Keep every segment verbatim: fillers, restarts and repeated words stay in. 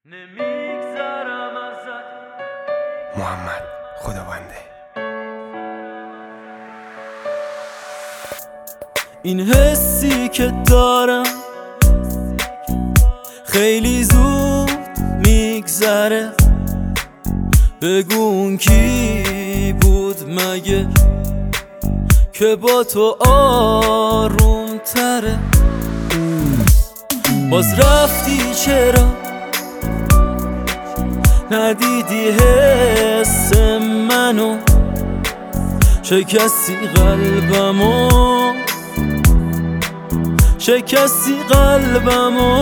نمیگذرم ازت. محمد خداونده. این حسی که دارم خیلی زود میگذره، بگو اون کی بود مگه که با تو آروم تره. باز رفتی چرا ندیدی حس منو، شکستی قلبمو شکستی قلبمو.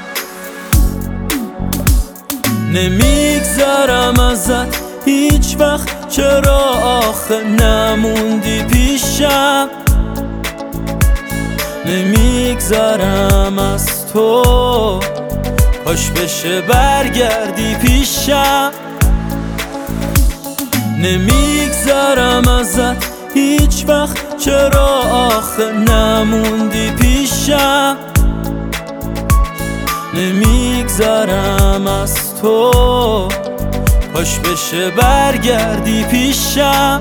نمیگذرم ازت هیچ وقت، چرا آخه نموندی پیشم. نمیگذرم از تو، کاش بشه برگردی پیشم. نمیگذرم ازت هیچ وقت، چرا آخه نموندی پیشم. نمیگذرم از تو، کاش بشه برگردی پیشم.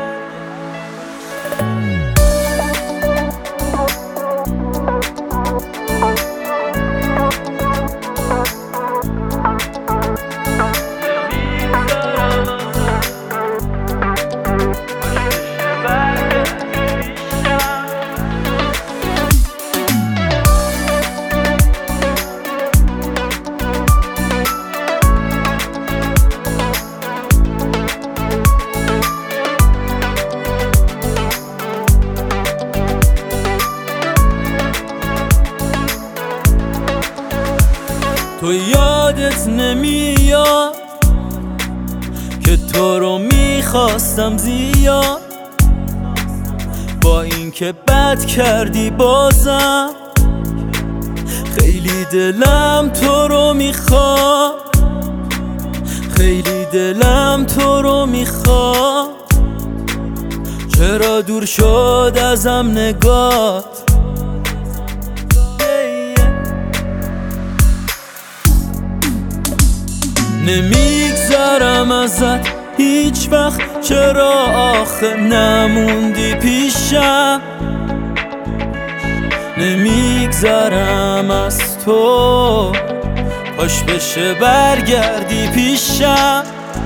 تو یادت نمیاد که تو رو میخواستم زیاد، با اینکه بد کردی بازم خیلی دلم تو رو میخواد، خیلی دلم تو رو میخواد. چرا دور شد ازم نگات؟ نمیگذرم ازت هیچ وقت، چرا آخه نموندی پیشم. نمیگذرم از تو، کاش بشه برگردی پیشم.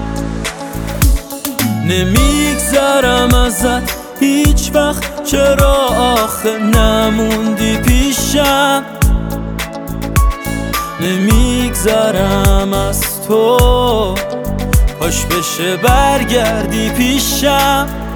نمیگذرم ازت هیچ وقت، چرا آخه نموندی پیشم. نمیگذرم از تو، کاش بشه برگردی پیشم.